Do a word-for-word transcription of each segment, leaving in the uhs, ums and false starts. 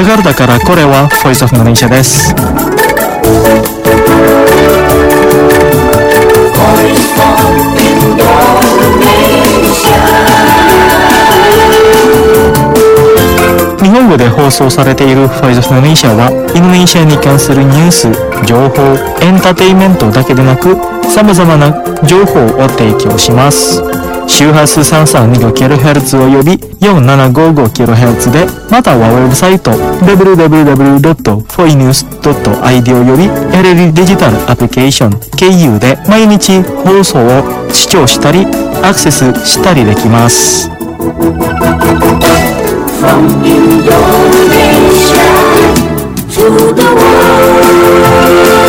ャカルタからこれはボイスオフマレーシアです。日本語で放送されているボイスオフマレーシアはインドネシアに関するニュース、情報、エンターテインメントだけでなく様々な情報を提供します。周波数 さんさんにごキロヘルツ および よんななごごキロヘルツ で、またはウェブサイト ダブリューダブリューダブリュードットフォイニュースドットアイディー および エルエル デジタルアプリケーション ケーユー で毎日放送を視聴したりアクセスしたりできます。From Indonesia to the world.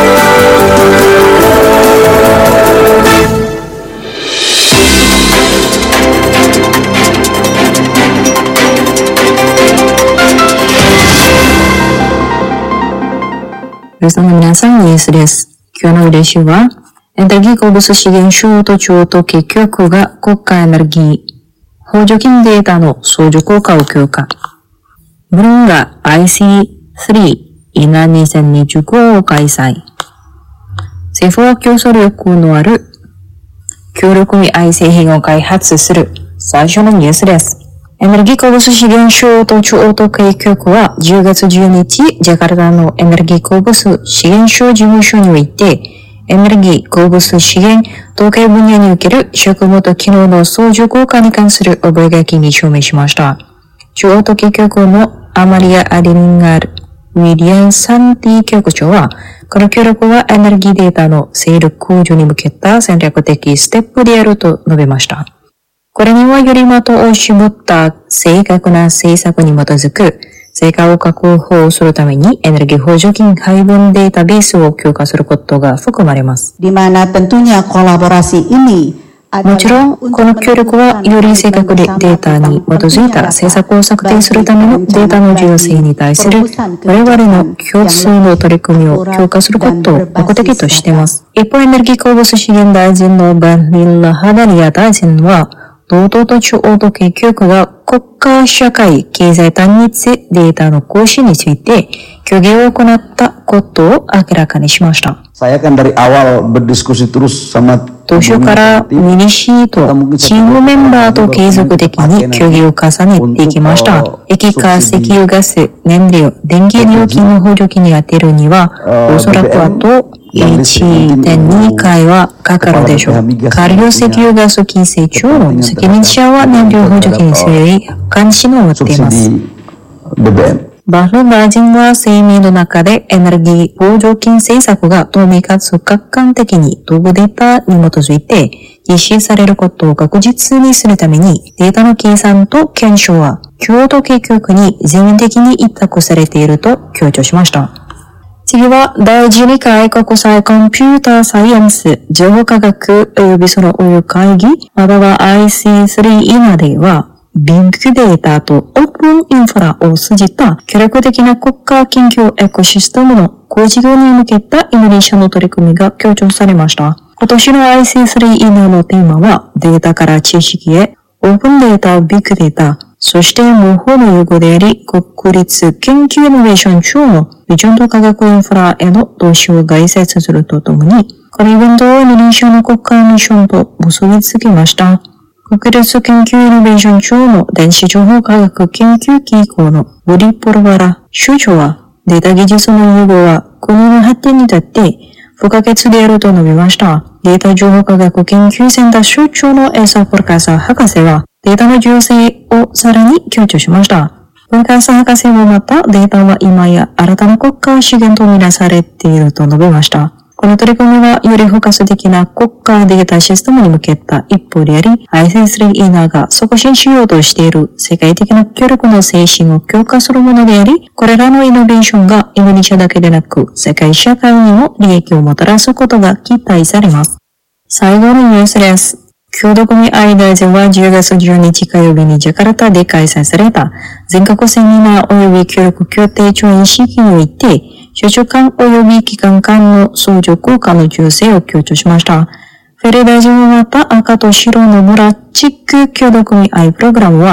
皆さん皆さん、ニュースです。今日の練習は、エネルギー鉱物資源省と中央統計局が国家エネルギー補助金データの相乗効果を強化。ブルーンが アイシースリー イナにせんにじゅうごを開催。政府は競争力のある協力に合い製品を開発する最初のニュースです。エネルギー鉱物資源省と中央統計局はじゅうがつじゅうににち、ジャカルタのエネルギー鉱物資源省事務所において、エネルギー鉱物資源統計分野における職務と機能の相乗効果に関する覚書に署名しました。中央統計局のアマリア・アディンガル・ウィリアン・サンティ局長は、この協力はエネルギーデータの勢力向上に向けた戦略的ステップであると述べました。これにはより的を絞った正確な政策に基づく成果を確保するためにエネルギー補助金配分データベースを強化することが含まれます。 Di mana tentunya kolaborasi ini もちろん、この協力はより正確でデータに基づいた政策を策定するためのデータの重要性に対する我々の共通の取り組みを強化することを目的としています。一方、エネルギー鉱物資源大臣のバンディラ・ハダリア大臣は、同等と中央統計局が国家社会経済単一データの更新について協議を行ったことを明らかにしました。 Saya kan dari awal berdiskusi terus sama 当初からミニシーとチームメンバーと継続的に協議を重ねていきました。液化石油ガス、燃料、電気料金の補助金に充てるには、おそらくあと いってんに 回はかかるでしょう。下流石油ガス金請求の責任者は燃料補助金に強い関心を持っています。バフ大臣は声明の中でエネルギー補助金政策が透明かつ客観的にトップデータに基づいて実施されることを確実にするためにデータの計算と検証は中央統計局に全面的に委託されていると強調しました。次はだいじゅうにかい国際コンピューターサイエンス情報科学及びその応用会議または アイシースリー イナではビッグデータとオープンインフラを通じた協力的な国家研究エコシステムの構築に向けたイノベーションの取り組みが強調されました。今年の アイシースリー イナのテーマはデータから知識へオープンデータ、ビッグデータ、そして模倣の融合であり国立研究イノベーション庁のビジョンと科学インフラへの投資を概説するとともに、このイベントをインドネシアの国家ミッションと結びつけました。国立研究イノベーション庁の電子情報科学研究機構のブリ・ポルバラ首長は、データ技術の融合は国の発展にとって不可欠であると述べました。データ情報科学研究センター所長のエサ・ポルカサ博士は、データの重要性をさらに強調しました。ポルカサ博士もまた、データは今や新たな国家資源とみなされていると述べました。この取り組みはより包括的な国家データシステムに向けた一歩であり、アイシースリー イナが促進しようとしている世界的な協力の精神を強化するものであり、これらのイノベーションがインドネシアだけでなく、世界社会にも利益をもたらすことが期待されます。最後のニュースです。共同組合大臣はじゅうがつじゅうににち火曜日にジャカルタで開催された全国セミナー及び協力協定調印式において、首長間及び機関間の相乗効果の重要性を強調しました。フェレ大臣はまた赤と白のモラチック共同組合プログラムは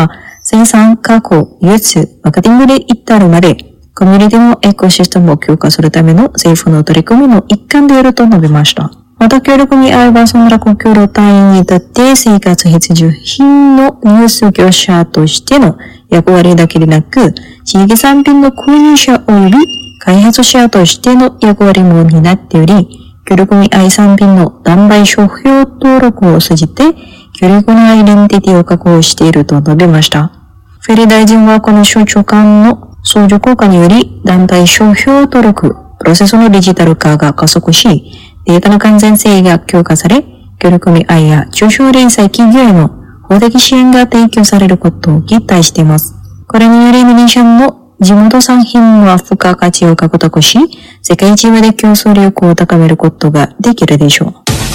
生産、加工、輸出、マーケティングで至るまで、コミュニティのエコシステムを強化するための政府の取り組みの一環であると述べました。また協力に合えば、そのら国境路隊員にとって生活必需品の入手業者としての役割だけでなく、地域産品の購入者及び開発者としての役割も担っており、協力に合い産品の販売商標登録を通じて、協力のアイデンティティを確保していると述べました。フェリー大臣はこの省庁間の相乗効果により、団体商標登録、プロセスのデジタル化が加速し、データの完全性が強化され、協力組合や中小零細企業への法的支援が提供されることを期待しています。これによりインドネシアの地元産品の付加価値を獲得し、世界一まで競争力を高めることができるでしょう。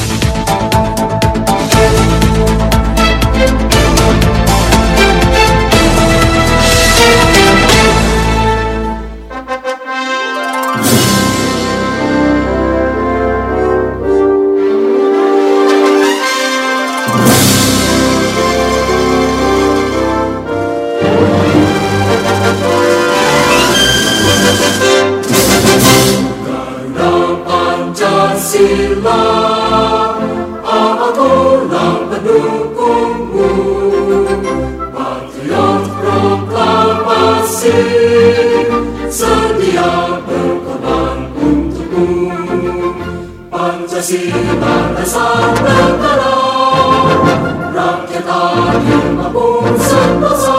Pancasila dasar negara, rakyat adil makmur sentosa,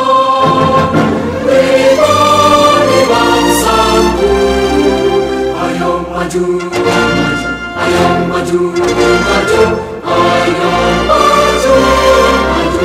pribadi bangsaku, ayo maju, maju, ayo maju, maju, ayo maju, maju.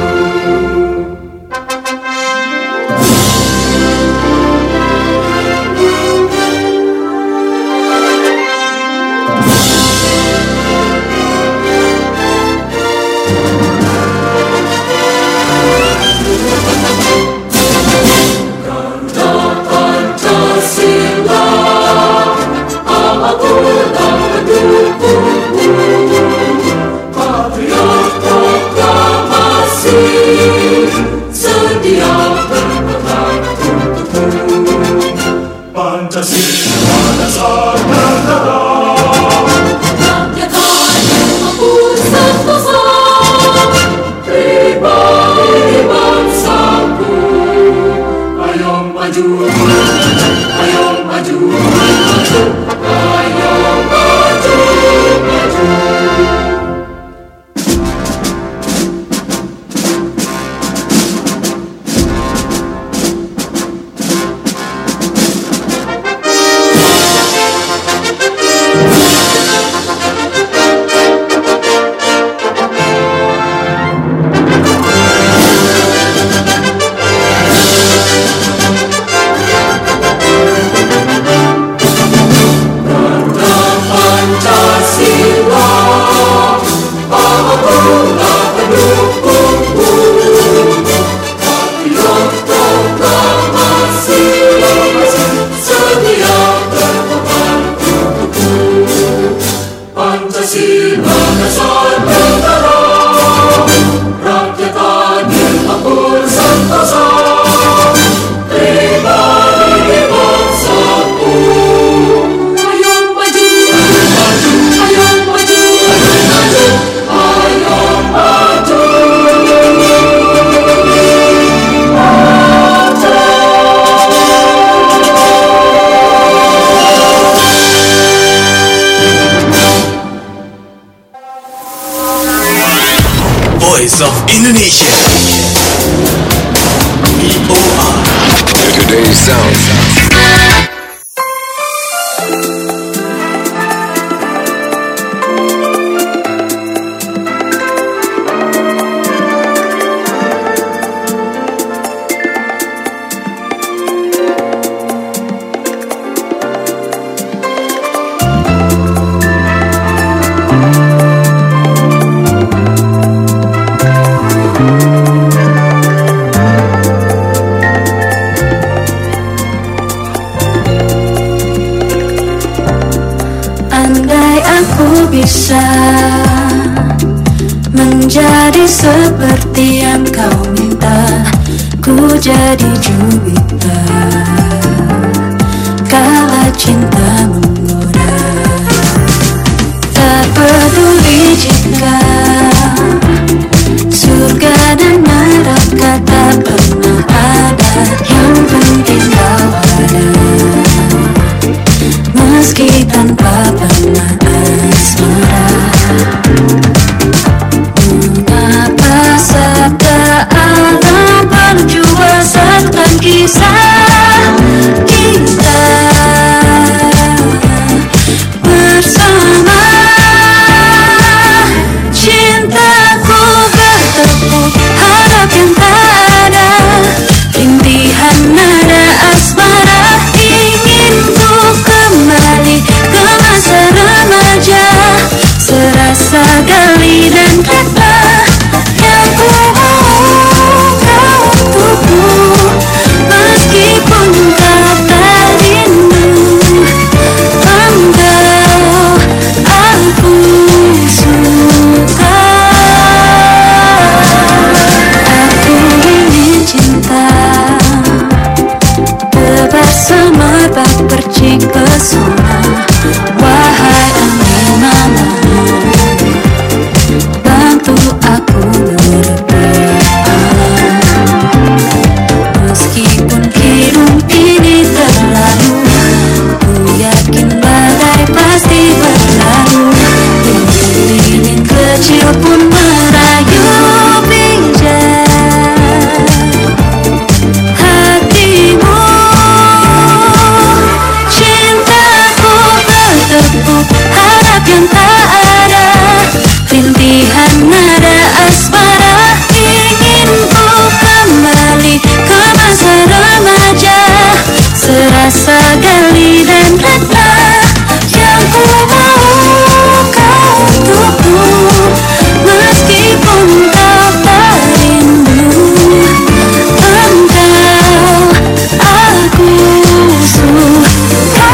Voice of Indonesia. V O R. Today's sound. Bisa menjadi seperti yang kau minta, Ku jadi juwita kala cinta menggoda. Tak peduli jika surga dan neraka tak pernah ada, yang penting kau ada, meski tanpa pernah asmara. Mengapa sabda alam berjuaskan kisah kita bersama? Cintaku bertepuk harap yang tak ada, rintihan nada asmara. Ingin ku kembali ke masa remaja, serasa gali dan rela yang ku mau kau untukku, meskipun kau tak rindu. Engkau aku suka. Aku ingin cinta bersama bak percik pesona. Wahai angin malam, bantu aku berdoa. Meskipun hidup ini terlalu, ku yakin badai pasti berlalu. Lilin kecil pun merayu pijak hatimu. Cintaku bertepuk harap yang tak ada, rintihan nada asmara. Ingin ku kembali ke masa remaja, serasa gali dan rela yang ku mau kau untukku, meskipun kau tak rindu. Engkau aku suka.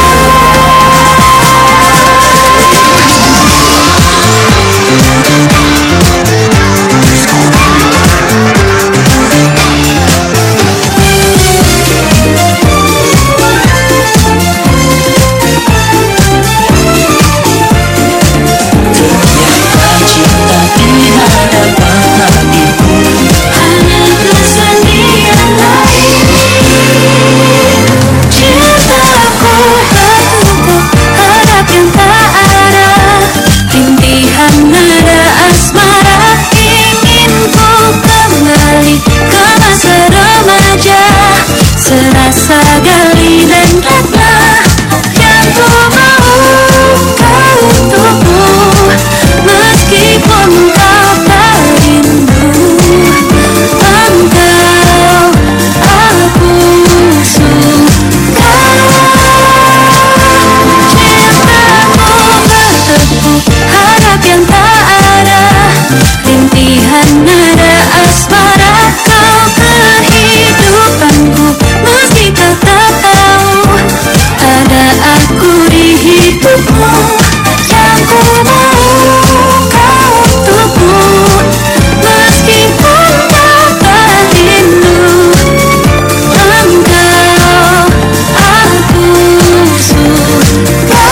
Serasa gali dan rela yang ku mau kau untukku, meskipun kau tak rindu. Engkau aku suka. Cintaku bertepuk harap yang tak ada, rintihan nada asmara. Kau kehidupanku, meski kau tak tahu ada aku di hidupmu, yang ku mau kau untukku, meskipun kau tak rindu. Engkau aku suka.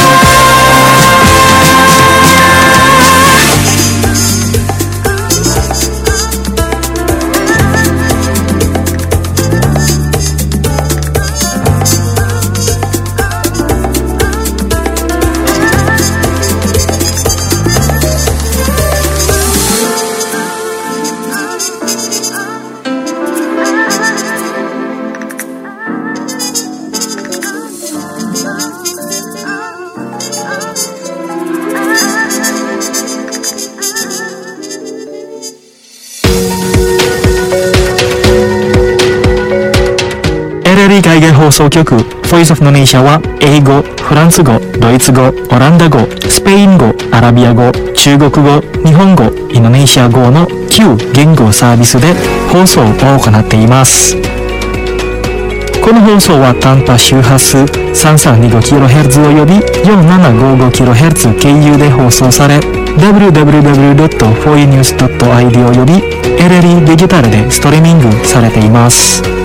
エルエルイー 海外放送局 Voice of Indonesia は英語、フランス語、ドイツ語、オランダ語、スペイン語、アラビア語、中国語、日本語、インドネシア語のきゅう言語サービスで放送を行っています。この放送は短波周波数 さんさんにごキロヘルツ およびよんななごごキロヘルツ 経由で放送され、 ダブリューダブリューダブリュードットフォーイーニュースドットアイディー および エルエルイー デジタルでストリーミングされています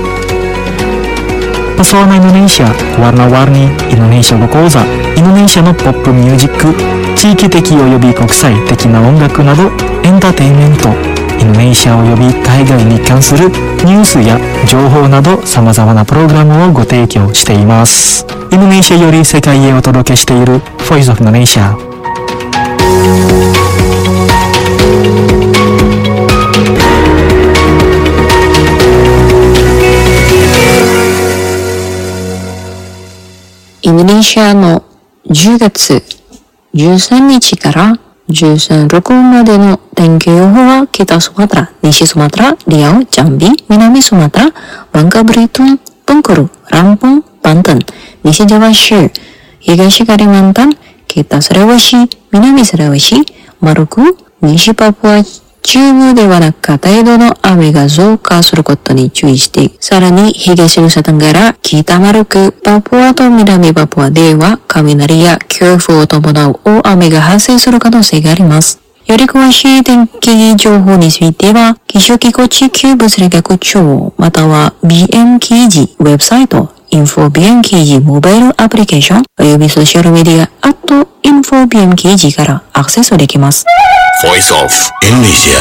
。Pesona Indonesia, warna-warni Indonesia語講座、インドネシアのポップミュージック、地域的および国際的な音楽などエンターテインメント、インドネシアおよび海外に関するニュースや情報など様々なプログラムをご提供しています。インドネシアより世界へお届けしている Voice of Indonesia。 インドネシアのじゅうがつじゅうさんにちからじゅうさん、ろくまでの天気予報は北スマトラ、西スマトラ、リアオ、ジャンビ、南スマトラ、バンカブリトン、ブンクル、ランポン、バンタン、西ジャワ州、東カリマンタン、北サラワシ、南サラワシ、マルク、西パプア中部ではなく程度の雨が増加することに注意して、さらに東ヌサタンから北マルク、パプアと南パプアでは雷や強風を伴う大雨が発生する可能性があります。より詳しい天気情報については、気象機構地球物理学庁または ビーエム 記事ウェブサイト、インフォビーエム 記事モバイルアプリケーションおよびソーシャルメディアアットインフォビーエム 記事からアクセスできます。 Voice of Indonesia。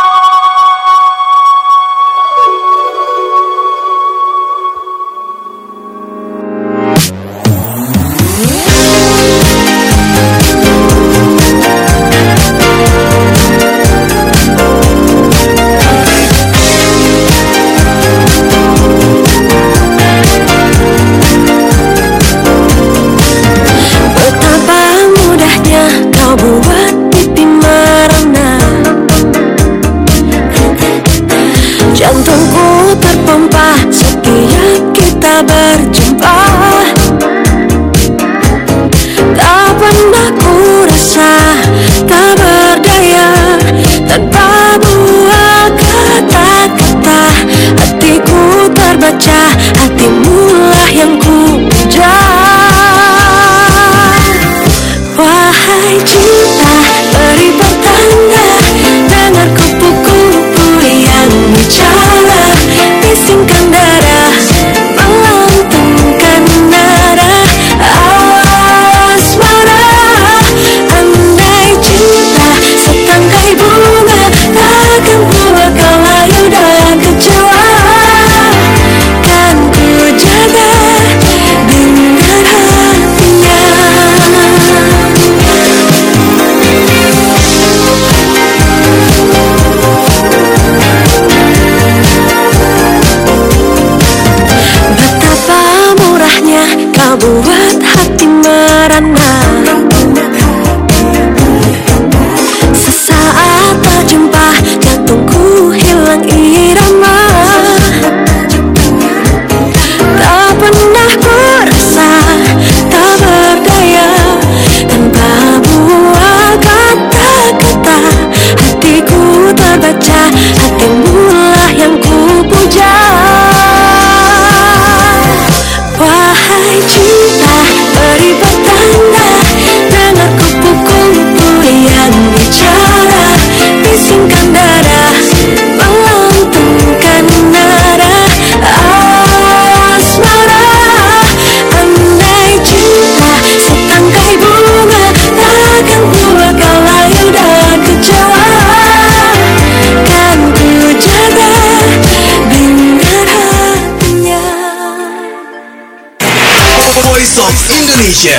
Jantungku terpompa setiap kita berjumpa. Tak pernah ku rasa tak berdaya tanpa buah kata-kata. Hatiku terbaca, hatimulah yang ku puja. Wahai cinta, beri pertanda, dengar kupu-kupu yang bicara, bisingkan darah, melantungkan nada asmara. Andai cinta setangkai bunga, takkan ku bakal layu dan kecewa. Kan ku jaga dengan hatinya. Betapa murahnya kau buat hati merana. Sesaat tak jumpa, jantungku hilang irama. Tak pernah ku rasa tak berdaya tanpa buah kata-kata. Hatiku terbaca, hatimulah yang ku puja. Wahai cinta, beri pertanda, dengar kupu-kupu yang bicara, bisingkan darah, melantungkan nada asmara. Andai cinta setangkai bunga, takkan ku bakal layu dan kecewa. Kan ku jaga dengan hatinya. Voice of Indonesia。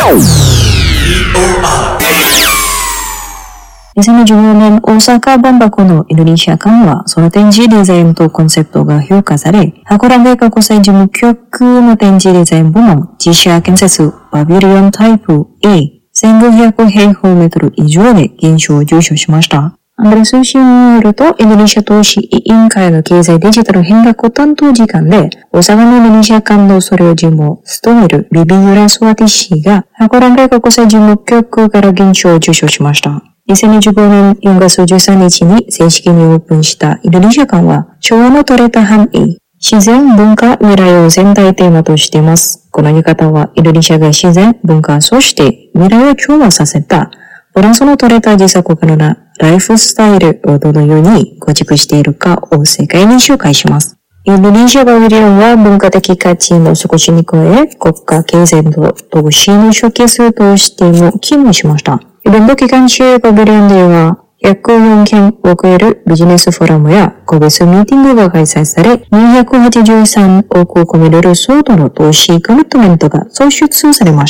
にせんじゅうよねん大阪万博のインドネシア館は、その展示デザインとコンセプトが評価され、函館国際事務局の展示デザイン部門、自社建設パビリオンタイプ A、せんごひゃく平方メートル以上で銀賞を受賞しました。アンドレ通信によると、インドネシア投資委員会の経済デジタル変革担当次官で、大阪のインドネシア館のそれを事務を務めるビビユラスワティ氏が、函館国際事務局から銀賞を受賞しました。にせんにじゅうごねんよんがつじゅうさんにちに正式にオープンしたインドネシア館は、昭和の取れた繁栄、自然、文化、未来を全体テーマとしています。この見方は、インドネシアが自然、文化、そして未来を調和させた、 バランスの取れた持続可能なライフスタイルをどのように構築しているかを世界に紹介します。インドネシアパビリオンは文化的価値の底地に加え、国家経済と投資のショーケースとしても勤務しました。イベント期間中、パビリオンでは、約よんけんを超えるビジネスフォーラムや個別ミーティングが開催され、にひゃくはちじゅうさんおくを込める相当の投資コミットメントが創出されました。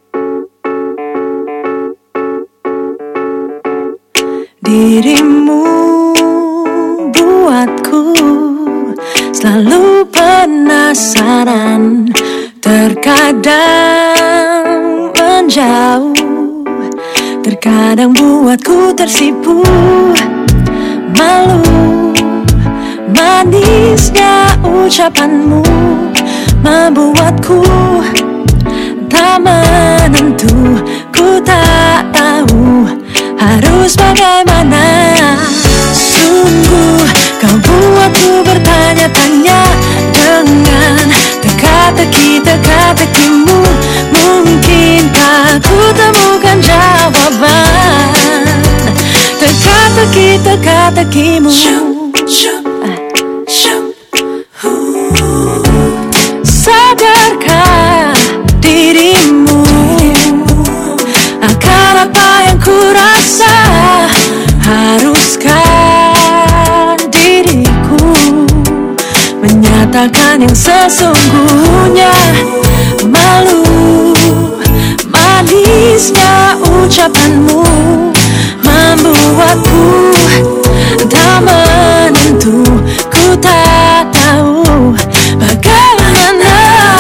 Dirimu buatku selalu penasaran, terkadang menjauh, terkadang buatku tersipu, malu manisnya ucapanmu membuatku tak menentu, ku tak tahu harus bagaimana. Sungguh kau buatku bertanya-tanya dengan teka-teki teka-tekimu. Mungkinkah ku temukan jawaban teka-teki teka-tekimu. Sadarkah dirimu akan apa yang ku rasa? Haruskah diriku menyatakan yang sesungguhnya? Malu manisnya ucapanmu membuatku tak menentu, ku tak tahu bagaimana.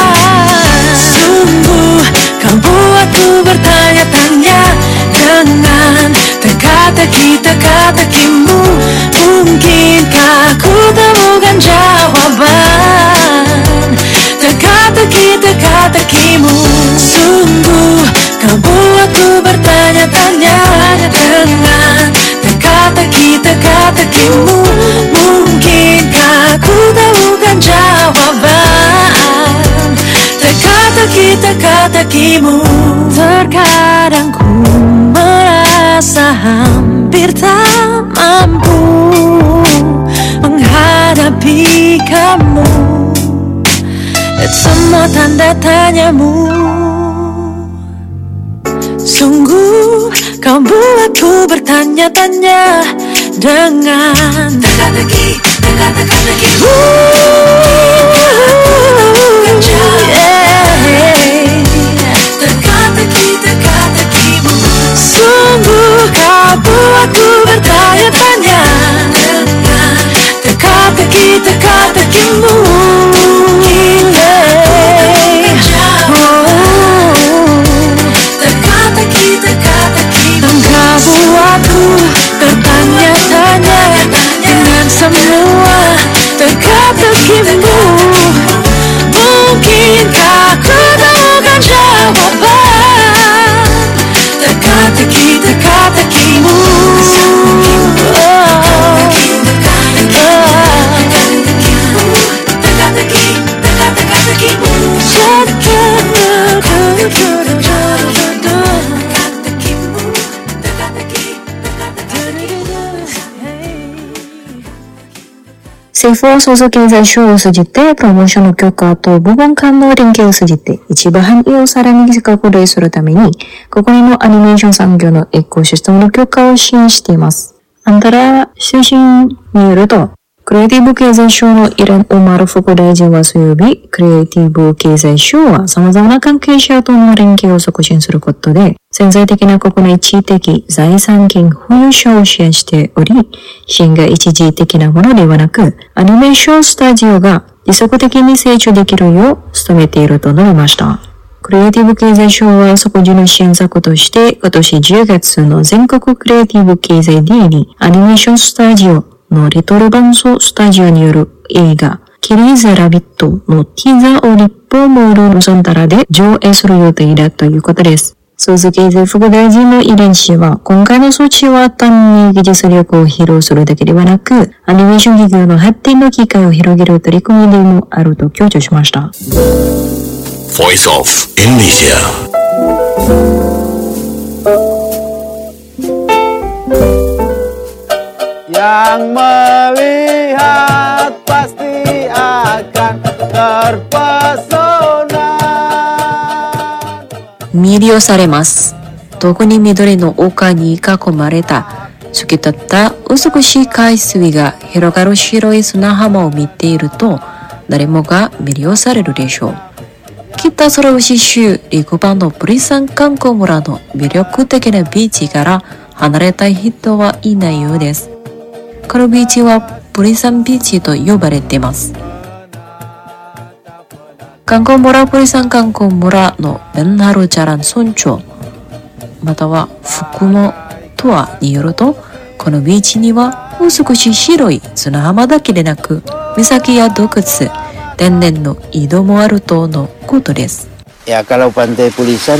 Sungguh kau buatku bertanya-tanya dengan teka-teki teka-tekimu. Mungkinkah ku temukan jawaban teka-teki teka-tekimu. Sungguh kau buatku bertanya-tanya dengan teka-teki teka-tekimu. Mungkinkah ku temukan jawaban teka-teki teka-tekimu. Terkadang ku merasa hampir tak mampu menghadapi kamu dan semua tanda tanyamu. Sungguh kau buatku bertanya-tanya dengan teka-teki teka-teki-tekimu. Teka-teki teka-tekimu. Sungguh kau buatku bertanya-tanya dengan teka-teki teka-tekimu. Teka-teki teka-tekimu. Engkau buatku bertanya-tanya dengan semua teka-tekimu. Mungkinkah ku temukan jawaban teka-teki teka-tekimu. Teka-teki teka-tekimu. 政府は創造経済省を通じて、プロモーションの強化と部門間の連携を通じて、一部範囲をさらに拡大するために、国内のアニメーション産業のエコシステムの強化を支援しています。アンタラ推進によると、クリエイティブ経済省のイレン・オマル副大臣は水曜日、クリエイティブ経済省は様々な関係者との連携を促進することで、潜在的な国内地的財産権保有者を支援しており、支援が一時的なものではなく、アニメーションスタジオが持続的に成長できるよう努めていると述べました。クリエイティブ経済省は即時の支援策として、今年じゅうがつの全国クリエイティブ経済デーにアニメーションスタジオのリトルバンソスタジオによる映画キリーザラビットのティザーを日本モールロサンタラで上映する予定だということです。創造経済副大臣のイレン氏は、今回の措置は単に技術力を披露するだけではなく、アニメーション企業の発展の機会を広げる取り組みでもあると強調しました。 Voice of Indonesia. Yang melihat pasti akan terpesona. 魅了されます。特に緑の丘に囲まれた透き通った美しい海水が広がる白い砂浜を見ていると誰もが魅了されるでしょう。北空牛州陸版のプリサン観光村の魅力的なビーチから離れたい人はいないようです。このビーチはプリサンビーチと呼ばれています。観光村プリサン観光村のベンハルジャラン村長または福もとはによると、このビーチには美しい白い砂浜だけでなく岬や洞窟、天然の井戸もあるとのことです。 Ya kalau Pantai Pulisan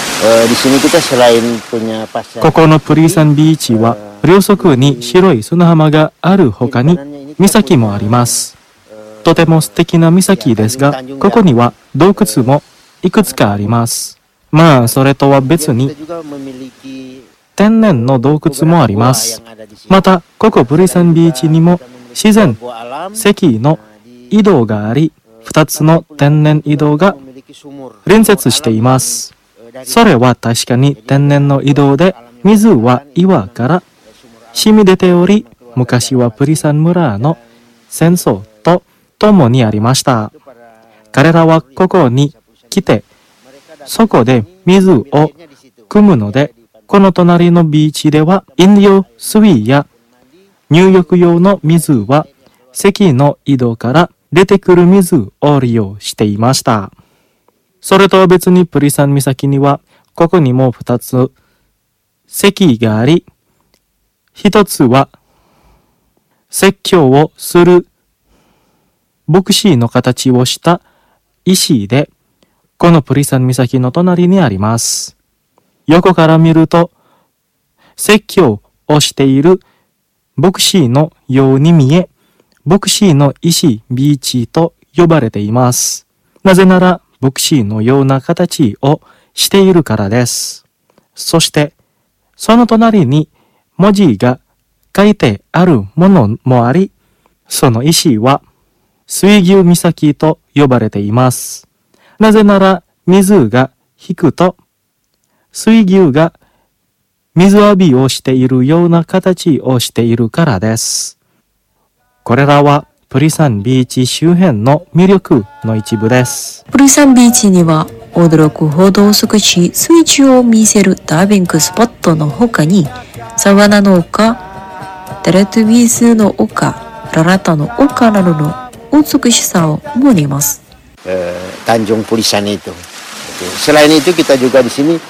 di sini kita selain punya pasar ここのプリサンビーチは両側に白い砂浜がある他に岬もあります。とても素敵な岬ですが、ここには洞窟もいくつかあります。まあそれとは別に天然の洞窟もあります。またここプリサンビーチにも自然石の井戸があり、ふたつの天然井戸が隣接しています。それは確かに天然の井戸で、水は岩から染み出ており、昔はプリサン村の戦争と共にありました。彼らはここに来て、そこで水を汲むので、この隣のビーチでは飲料水や入浴用の水は石の井戸から出てくる水を利用していました。それとは別にプリサン岬にはここにもふたつ石があり、ひとつは説教をする牧師の形をした石で、このプリサン岬の隣にあります。横から見ると説教をしている牧師のように見え、牧師の石ビーチと呼ばれています。なぜなら牧師のような形をしているからです。そしてその隣に文字が書いてあるものもあり、その石は水牛岬と呼ばれています。なぜなら水が引くと水牛が水浴びをしているような形をしているからです。これらはプリサンビーチ周辺の魅力の一部です。 プリサンビーチには驚くほど美しい水中を見せるダービングスポットの他に、サワナの丘、テレトゥビースの丘、ララタの丘などの美しさをもあります。 Tanjung Pulisan itu. Selain itu kita juga di sini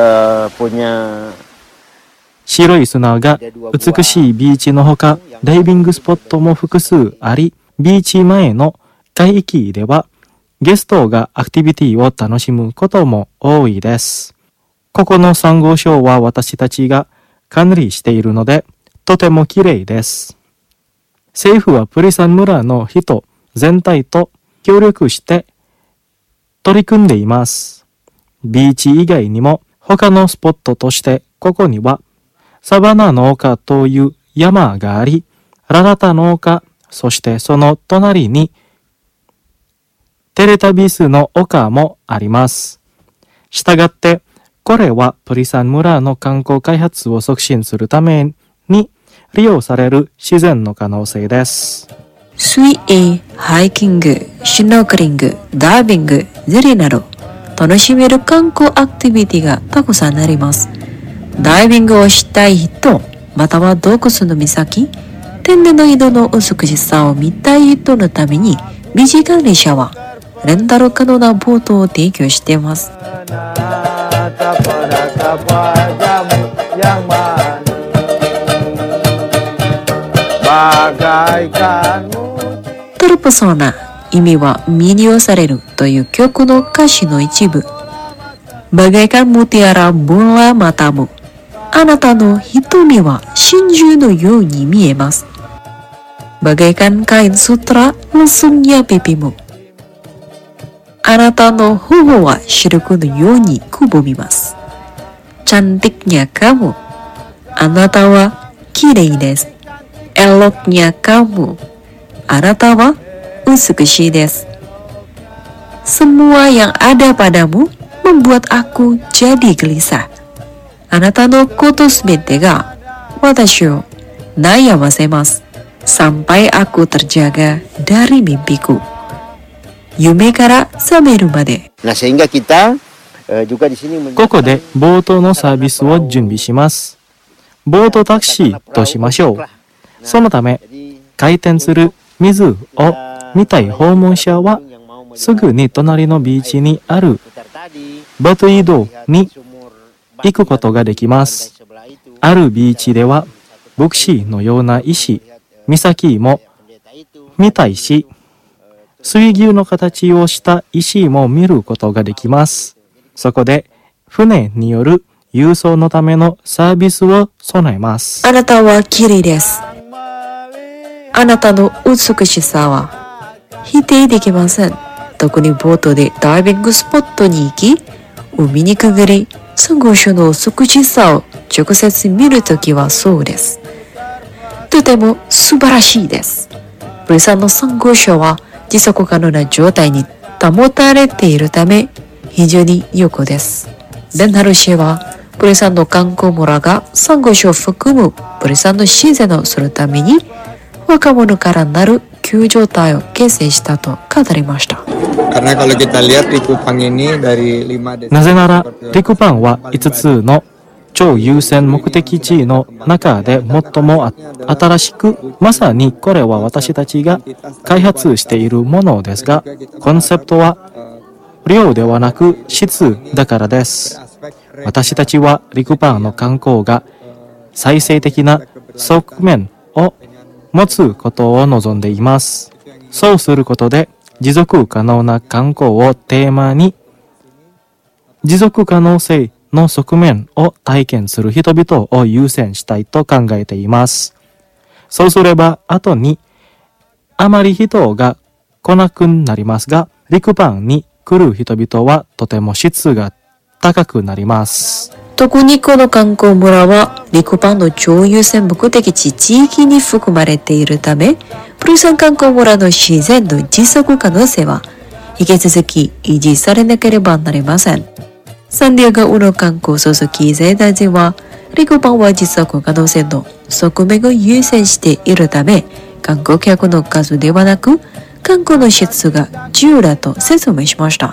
punya 白い砂が美しいビーチのほか、ダイビングスポットも複数あり、ビーチ前の海域ではゲストがアクティビティを楽しむことも多いです。ここのサンゴ礁は私たちが管理しているので、とても綺麗です。政府はプリサン村の人全体と協力して取り組んでいます。ビーチ以外にも他のスポットとしてここにはサバナの丘という山があり、ララタの丘、そしてその隣にテレタビスの丘もあります。したがって、これはプリサン村の観光開発を促進するために利用される自然の可能性です。 水泳、ハイキング、シュノーケリング、ダービング、ゼリーなど楽しめる観光アクティビティがたくさんあります。ダイビングをしたい人、または洞窟の岬、天然の井戸の美しさを見たい人のために、ビーチ管理者はレンタル可能なボートを提供しています。トルポソーナ、意味は魅了されるという曲の歌詞の一部。Bagaikan mutiara bola matamu。あなたの瞳は真珠のように見えます。Bagaikan kain sutra lesungnya pipimu。あなたの頬はシルクのようにくぼみます。Cantiknya kamu。あなたは綺麗です。 eloknya kamu. Anata wa utsukushii desu. Semua yang ada padamu membuat aku jadi gelisah. Anata no koto subete ga watashi o nayamasemmasu. Sampai aku terjaga dari mimpiku. Yume kara sameru made. Nah, sehingga kita uh, juga di sini ここでボートのサービスを準備します。ボートタクシーとしましょう。そのため、回転する水を見たい訪問者は、すぐに隣のビーチにあるボート移動に行くことができます。あるビーチでは、牧師のような石、岬も見たいし、水牛の形をした石も見ることができます。そこで、船による輸送のためのサービスを備えます。 あなたは綺麗です。あなたの美しさは否定できません。特にボートでダイビングスポットに行き、海にくぐり、サンゴ礁の美しさを直接見るときはそうです。とても素晴らしいです。プリさんのサンゴ礁は持続可能な状態に保たれているため非常に良好です。ベンハル市はプリさんの観光村がサンゴ礁を含むプリさんの自然をするために若者からなる救助隊を結成したと語りました。 なぜなら、リクパンはいつつの超優先目的地の中で最も新しく、まさにこれは私たちが開発しているものですが、コンセプトは量ではなく質だからです。私たちはリクパンの観光が再生的な側面を持つことを望んでいます。そうすることで持続可能な観光をテーマに、持続可能性の側面を体験する人々を優先したいと考えています。そうすれば後にあまり人が来なくなりますが、リクパンに来る人々はとても質が高くなります。 特にこの観光村はリクパンの超優先目的地地域に含まれているため、プリサン観光村の自然の持続可能性は引き続き維持されなければなりません。サンディエゴの観光組織経済大臣は、リクパンは持続可能性の側面を優先しているため、観光客の数ではなく、観光の質が重要だと説明しました。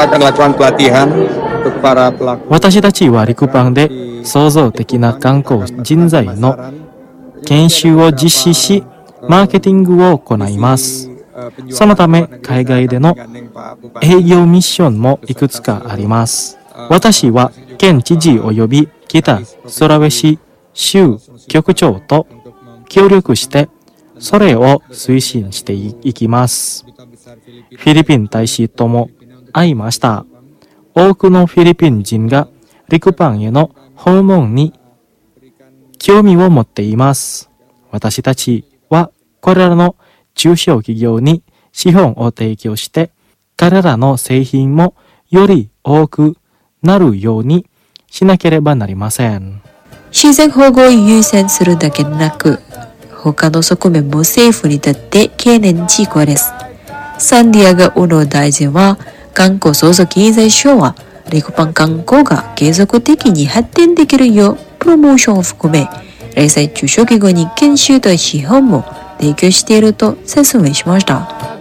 私たちはリクパンで創造的な観光人材の研修を実施し、マーケティングを行います。そのため、海外での営業ミッションもいくつかあります。私は県知事及び北スラウェシ州局長と協力してそれを推進していきます。フィリピン大使とも会いました。多くのフィリピン人がリクパンへの訪問に興味を持っています。私たちはこれらの中小企業に資本を提供して彼らの製品もより多くなるようにしなければなりません。 自然保護を優先するだけでなく、他の側面も政府にとって懸念事項です。サンディエゴの大臣は、観光創造経済省はリクパン観光が継続的に発展できるようプロモーションを含め、零細中小企業に研修と資本も提供していると説明しました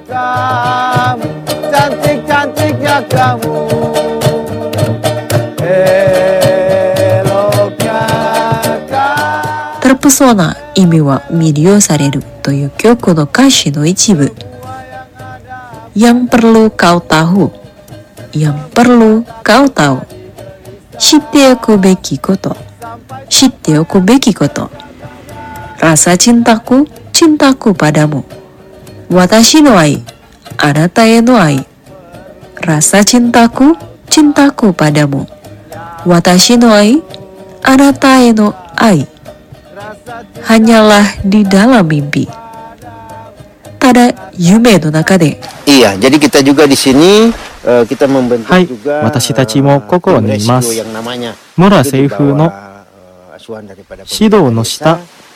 。terpesona 意味は魅了されるという曲の歌詞の一部。Yang perlu kau tahu, yang perlu kau tahu, 知っておくべきこと、知っておくべきこと。Rasa cintaku, cintaku padamu, 私の愛、あなたへの愛。Rasa cintaku, cintaku padamu, 私の愛、あなたへの愛。Hanyalah di dalam mimpi. Tada yume no naka de. Iya, jadi kita juga di sini uh, kita membentuk はい、 juga 私たちもここにいます。 yang namanya 村政府の asuhan daripada 指導の下、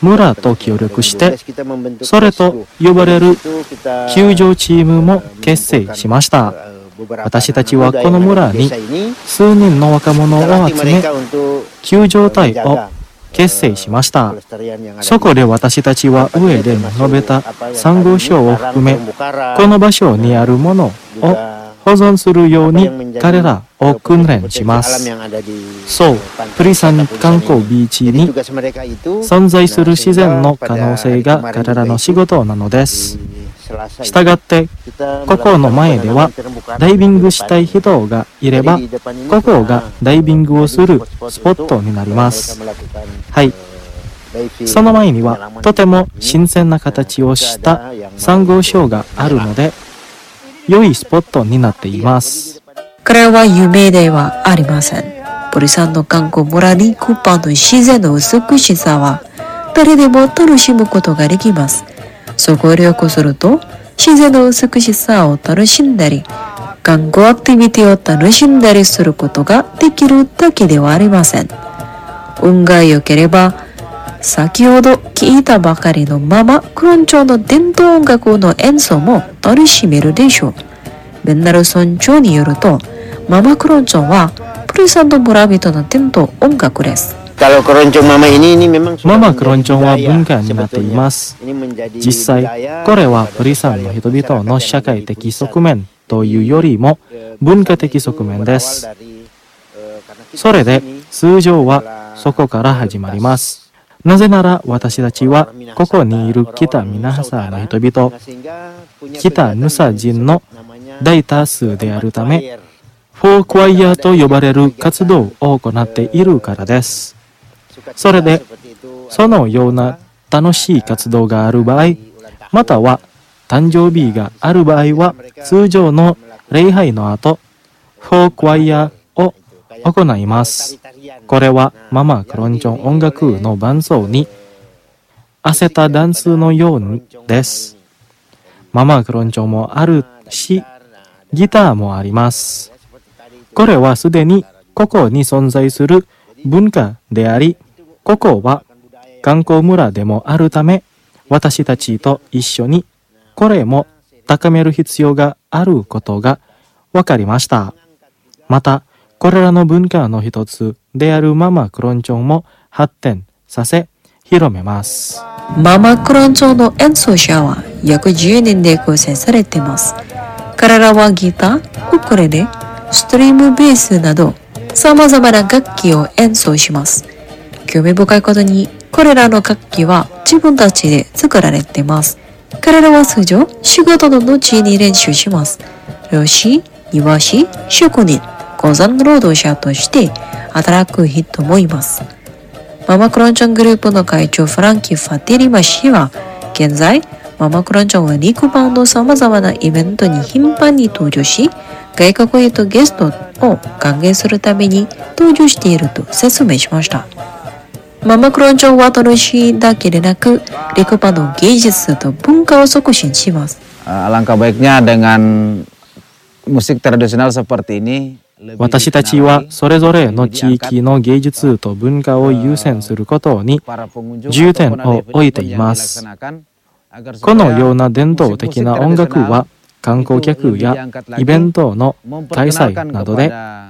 村と協力して、それと呼ばれる救助チームも結成しました。私たちはこの村に数人の若者を集め、救助隊を結成しました。そこで私たちは上で述べたサンゴ礁を含め、この場所にあるものを保存するように彼らを訓練します。そう、プリサン観光ビーチに存在する自然の可能性が彼らの仕事なのです。したがって、ここの前ではダイビングしたい人がいれば、ここがダイビングをするスポットになります。はい。その前にはとても新鮮な形をしたサンゴ礁があるので、良いスポットになっています。 これは夢ではありません。プリサンの観光村にクパの自然の美しさは誰でも楽しむことができます。そこを旅行すると自然の美しさを楽しんだり、観光アクティビティを楽しんだりすることができるだけではありません。運が良ければ、先ほど聞いたばかりのママクロンチョの伝統音楽の演奏も楽しめるでしょう。ベンナル村長によると、ママクロンチョはプリサンの村人の伝統音楽です。 ママクロンチョンは文化になっています。実際、これはプリサンの人々の社会的側面というよりも文化的側面です。それで、通常はそこから始まります。なぜなら私たちはここにいる北ミナハサの人々、北ヌサ人の大多数であるため、フォークワイヤーと呼ばれる活動を行っているからです。それで、そのような楽しい活動がある場合、または誕生日がある場合は、通常の礼拝の後、フォークワイヤーを行います。これはママクロンチョン音楽の伴奏に合わせたダンスのようにです。ママクロンチョンもあるし、ギターもあります。これはすでにここに存在する文化であり、ここは観光村でもあるため、私たちと一緒にこれも高める必要があることが分かりました。また、これらの文化の一つであるママクロンチョンも発展させ、広めます。 ママクロンチョンの演奏者は約じゅうにんで構成されています。彼らはギター、ウクレレ、ストリームベースなど様々な楽器を演奏します。興味深いことに、これらの楽器は自分たちで作られています。彼らは通常、仕事の後に練習します。漁師、庭師、職人、鉱山労働者として働く人もいます。ママクロンチョングループの会長フランキー・ファティリマ氏は、現在、ママクロンチョンは肉パンの様々なイベントに頻繁に登場し、外国人ゲストを歓迎するために登場していると説明しました。ママクロンチョンは楽しいだけでなく、リクパの芸術と文化を促進します。 Alangkah baiknya dengan musik tradisional seperti ini。 私たちはそれぞれの地域の芸術と文化を優先することに重点を置いています。このような伝統的な音楽は観光客やイベントの開催などで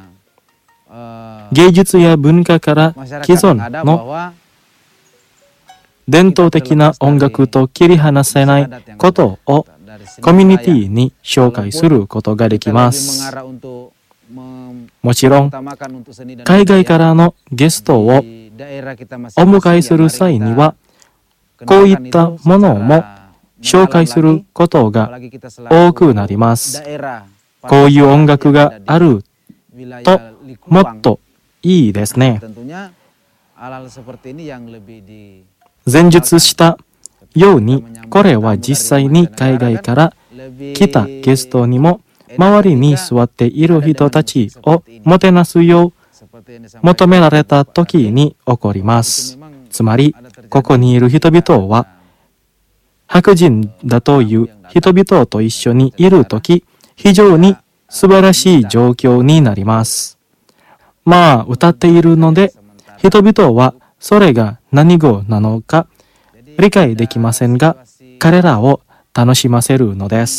芸術や文化から既存の伝統的な音楽と切り離せないことをコミュニティに紹介することができます。もちろん、海外からのゲストをお迎えする際には、こういったものも紹介することが多くなります。こういう音楽があるともっといいですね。前述したように、これは実際に海外から来たゲストにも周りに座っている人たちをもてなすよう求められた時に起こります。つまり、ここにいる人々は白人だという人々と一緒にいる時、非常に素晴らしい状況になります。まあ、歌っているので、人々はそれが何語なのか理解できませんが、彼らを楽しませるのです。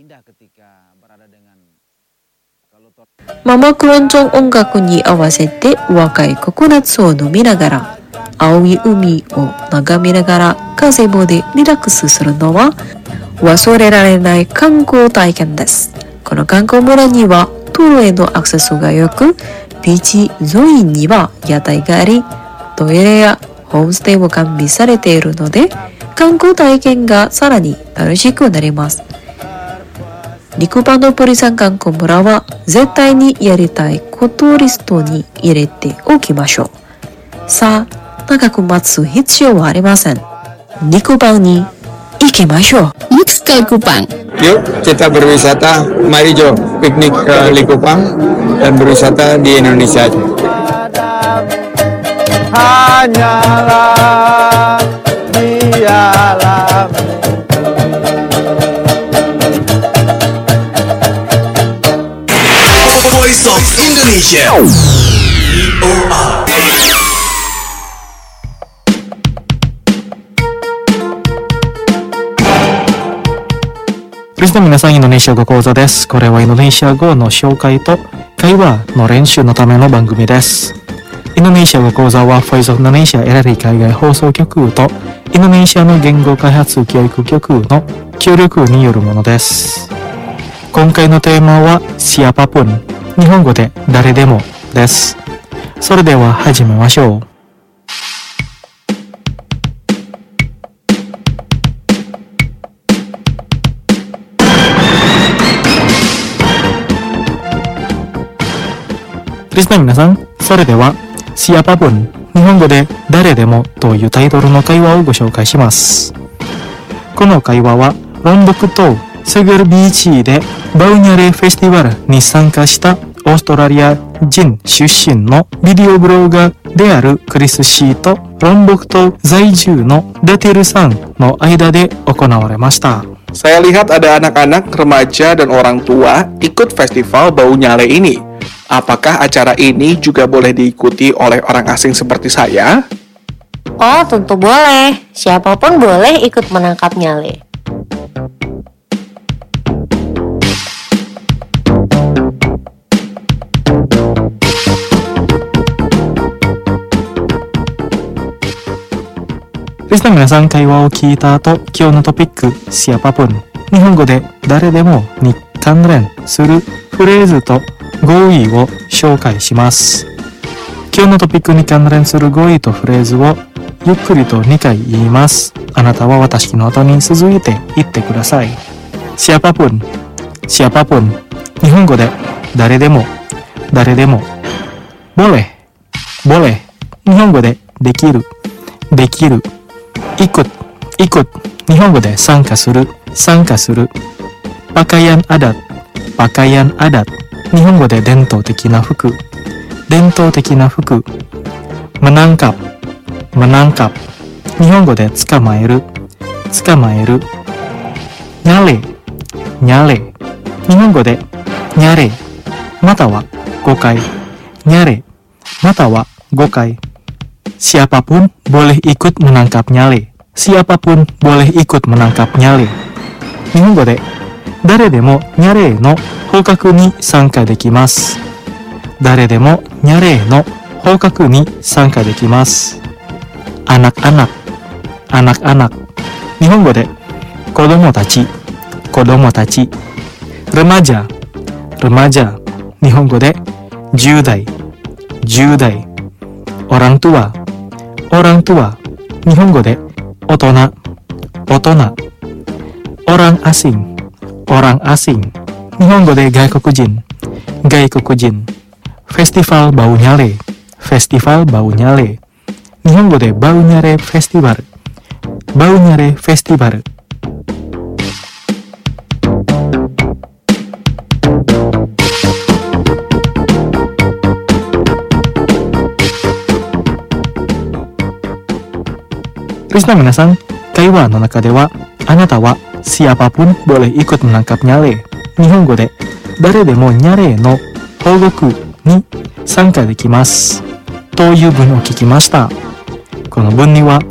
ママクロンジョン音楽に合わせて若いココナッツを飲みながら、青い海を眺めながらガゼボでリラックスするのは忘れられない観光体験です。この観光村には道路へのアクセスが良く、ビーチ沿いには屋台があり、トイレやホームステイも完備されているので、観光体験がさらに楽しくなります。リコパノポリ産観光村は絶対にやりたいことリストに入れておきましょう。さあ、長く待つ必要はありません。リコパンに行きましょう。Let's go Likupang. Yuk kita berwisata, mari Jo piknik ke Likupang dan berwisata di Indonesia aja. Hanyalah di alam Voice of Indonesia. V O R. リスナーの皆さん、インドネシア語講座です。これはインドネシア語の紹介と会話の練習のための番組です。インドネシア語講座は Voice of Indonesia エラリ海外放送局とインドネシアの言語開発教育局の協力によるものです。今回のテーマは Siapapun、日本語で誰でもです。それでは始めましょう。リスナーの皆さん、それでは Siapapun、日本語で誰でもというタイトルの会話をご紹介します。この会話はロンボクとセグルビーチでバウニャレフェスティバルに参加したオーストラリア人出身のビデオブロガーであるクリス・シーとロンボクと在住のダテルさんの間で行われました。 Saya lihat ada anak-anak, remaja, dan orang tua ikut festival Bau Nyale ini. Apakah acara ini juga boleh diikuti oleh orang asing seperti saya? Oh, tentu boleh. Siapapun boleh ikut menangkap nyale. Listener 皆さん、会話を聞いた後、今日のトピック Siapapun、日本語で誰でもに関連するフレーズと語彙を紹介します。今日のトピックに関連する語彙とフレーズをゆっくりとにかい言います。あなたは私の後に続いて言ってください。Siapapun、Siapapun、日本語で誰でも、誰でも。boleh、boleh、日本語でできる、できる。ikut、ikut、日本語で参加する、参加する。pakaian adat、pakaian adat、日本語で伝統的な服、伝統的な服。menangkap、menangkap、日本語で捕まえる、捕まえる。nyale、nyale、日本語でnyale、またはごかい。nyale、またはごかい。Siapapun boleh ikut menangkap nyale。Siapapun boleh ikut menangkap nyale。日本語で誰でもニャレーの捕獲に参加できます。誰でもニャレーの捕獲に参加できます。anak-anak、anak-anak、日本語で子供たち、子供たち。remaja、remaja、日本語でじゅう代、じゅう代。orang tua、orang tua、日本語で大人、大人。orang asing、orang asing、日本語で外国人、外国人。festival Bau Nyale、festival Bau Nyale、日本語でバウニャレフェスティバル、バウニャレフェスティバル。リスナーの皆さん、会話の中では、あなたは Siapapun boleh ikut menangkap nyale、日本語で誰でもニャレーの報告に参加できますという文を聞きました。この文には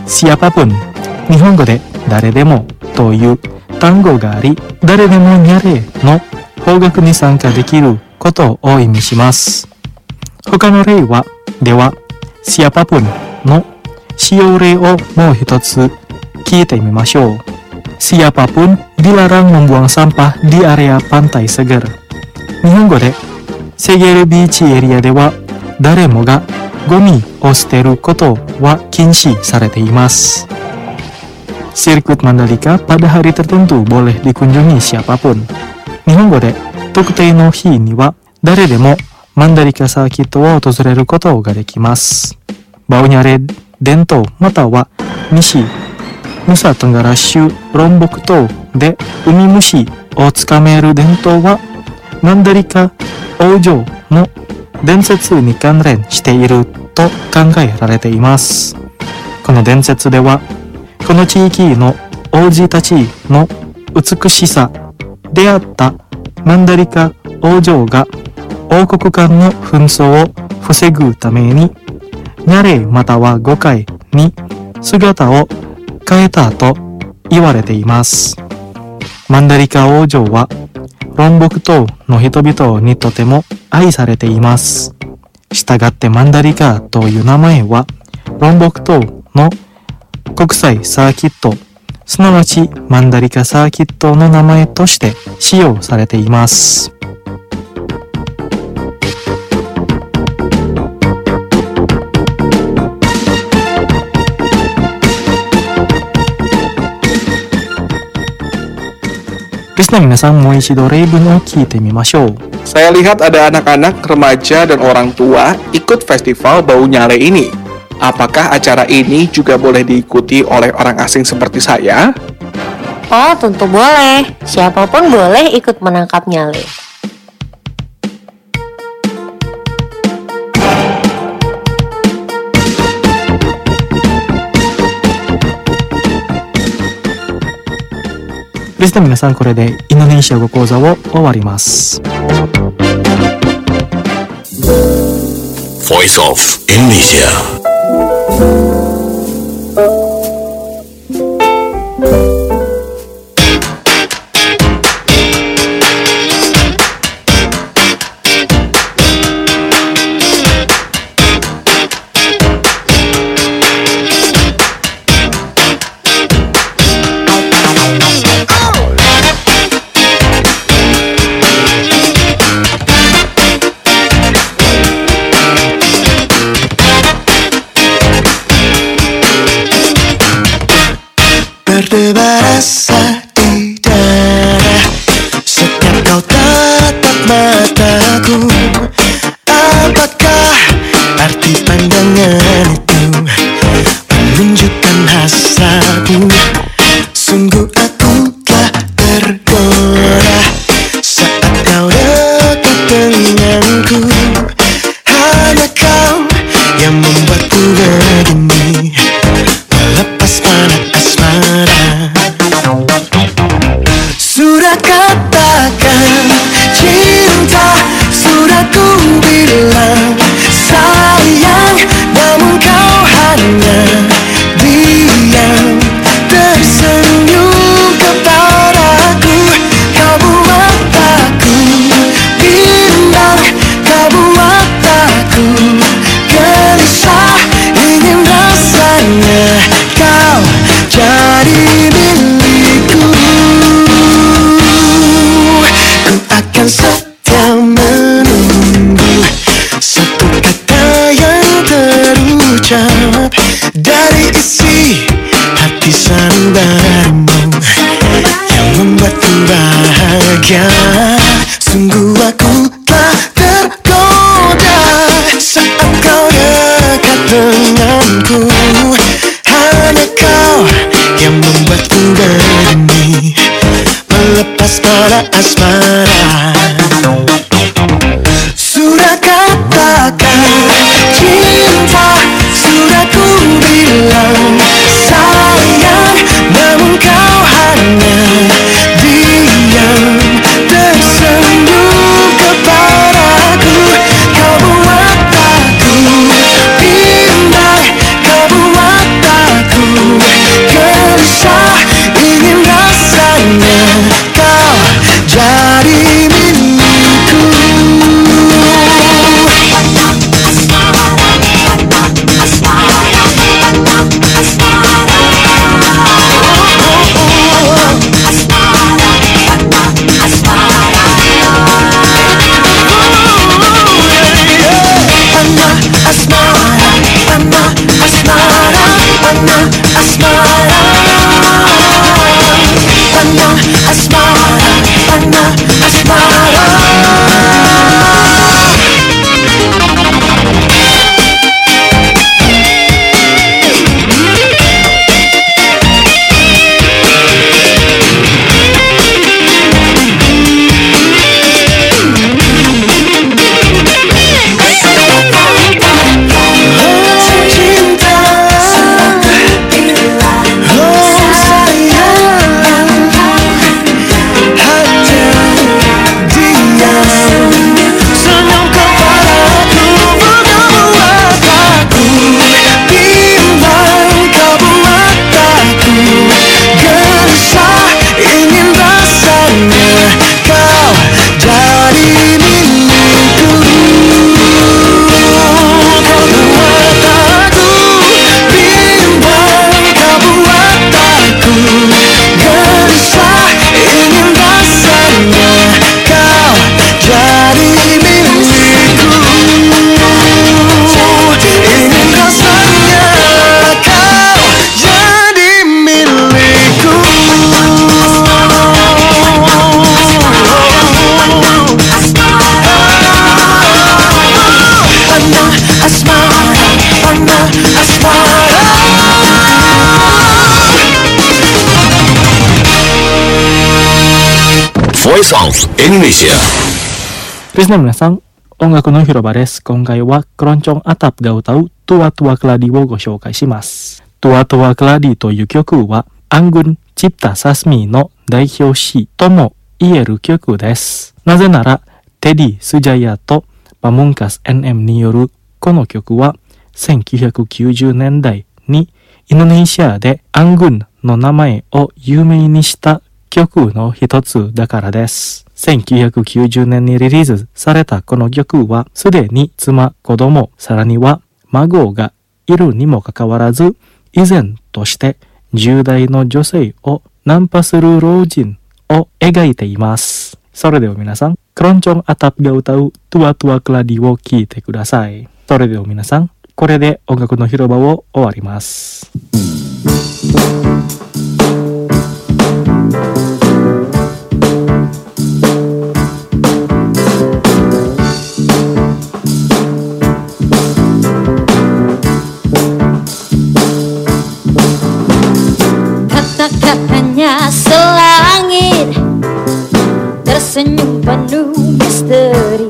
siapapun. 日本語で誰でもという単語があり、誰でもにゃれの方角に参加できることを意味します。他の例は、では、siapapun の使用例をもう一つ聞いてみましょう。Siapapun dilarang membuang sampah di area pantai Seger。日本語で、セゲルビーチエリアでは誰もがゴミを捨てることは禁止されています。Sirkuit Mandalika pada hari tertentu boleh dikunjungi siapapun。日本語で、特定の日には誰でもマンダリカサーキットを訪れることができます。バウニャレ伝統または西ヌサトンガラ州ロンボク島でウミムシをつかめる伝統はマンダリカ王女の伝説に関連していると考えられています。この伝説ではこの地域の王子たちの美しさ出会ったマンダリカ王女が王国間の紛争を防ぐためにニャレまたはゴカイに姿を変えたと言われています。マンダリカ王女はロンボク島の人々にとても愛されています。したがってマンダリカという名前はロンボク島の国際サーキット、すなわちマンダリカサーキットの名前として使用されています。Listener皆さん、もう一度例文を聞いてみましょう。 Saya lihat ada anak-anak, remaja, dan orang tua ikut festival bau nyale ini. Apakah acara ini juga boleh diikuti oleh orang asing seperti saya? Oh, tentu boleh. Siapapun boleh ikut menangkap nyale. Listener皆さん、これでインドネシア語講座を終わります。 Voice of Indonesia。 Berdebar rasa di dada setiap kau tatap mataku. Apakah arti pandangan itu menunjukkan hasratmu? Sungguh aku telah tergoda saat kau dekat denganku. Hanya kau yang membuatku begini, melepas panah asmara. Sudah katakan cinta, sudah ku bilang sayang, namun kau hanya diam tersenyum kepadaku. Kau buat aku bimbang, kau buat aku gelisah, ingin rasanya kau jadi milikku. Ku akan setia menunggu satu kata yang terucap dari isi hati sanubarimu yang membuatku bahagia. Sungguh aku telah tergoda saat kau dekat denganku. Hanya kau yang membuatku begini, melepas pada asmara. Sudah katakan cinta, sudah ku bilang sayang, namun kau hanya diam tersenyum kepadaku. Kau buat aku bimbang, kau buat aku Voice of Indonesia。 リスナーの皆さん、音楽の広場です。今回はクロンチョンアタップが歌うトゥアトゥアクラディをご紹介します。トゥアトゥアクラディという曲はアングン・チプタ・サスミの代表詞とも言える曲です。なぜならテディ・スジャヤとパムンカス エヌエム によるこの曲はせんきゅうひゃくきゅうじゅうねんだいにインドネシアでアングンの名前を有名にした曲の一つだからです。せんきゅうひゃくきゅうじゅうねんにリリースされたこの曲はすでに妻、子供、さらには孫がいるにもかかわらず、依然としてじゅう代の女性をナンパする老人を描いています。それでは皆さん、クロンチョンアタップが歌うトゥアトゥアクラディを聴いてください。それでは皆さん、これで音楽の広場を終わります。 Kata-katanya selangit tersenyum penuh misteri,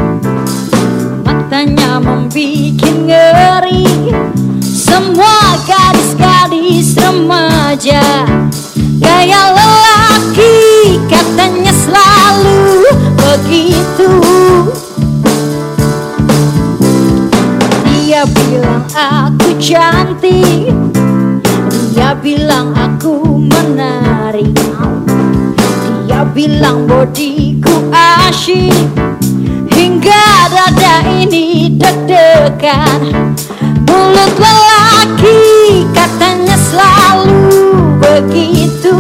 matanya membikin ngeri semua gadis-gadis remaja. Gaya lelaki katanya selalu begitu. Dia bilang aku cantik, dia bilang aku menarik, dia bilang bodiku asyik, hingga dada ini deg-degan. Mulut lelaki katanya selalu begitu.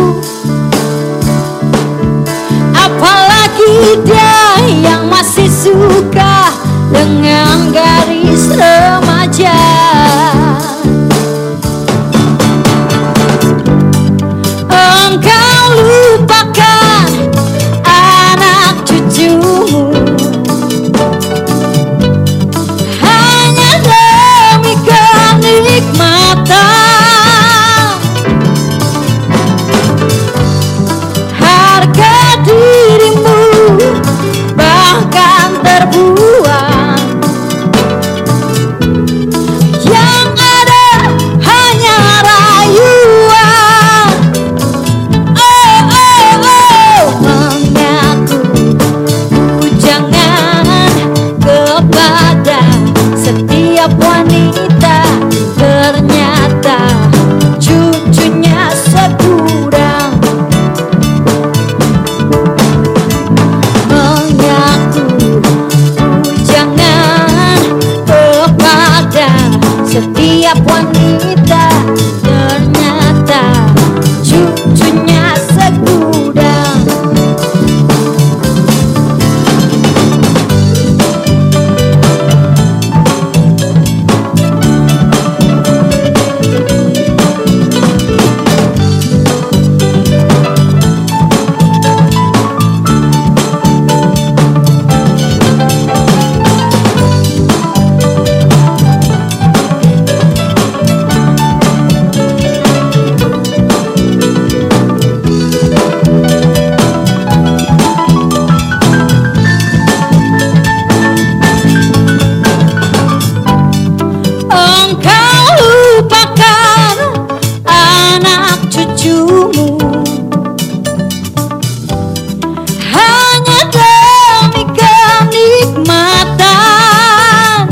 Apalagi dia yang masih suka dengan gadis remaja. Engkau lupakan anak cucumu hanya demi kenikmatan. Harga dirimu bahkan terbuang, yang ada hanya rayuan. Oh, oh, oh, mengaku jangan kepada setiap wanita, ternyata cucunya segudang. Mengaku jangan kepada setiap wanita, ternyata cucunya segudang. Engkau lupakan anak cucumu hanya demi kenikmatan.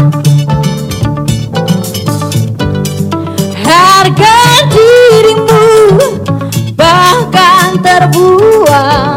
Harga dirimu bahkan terbuang,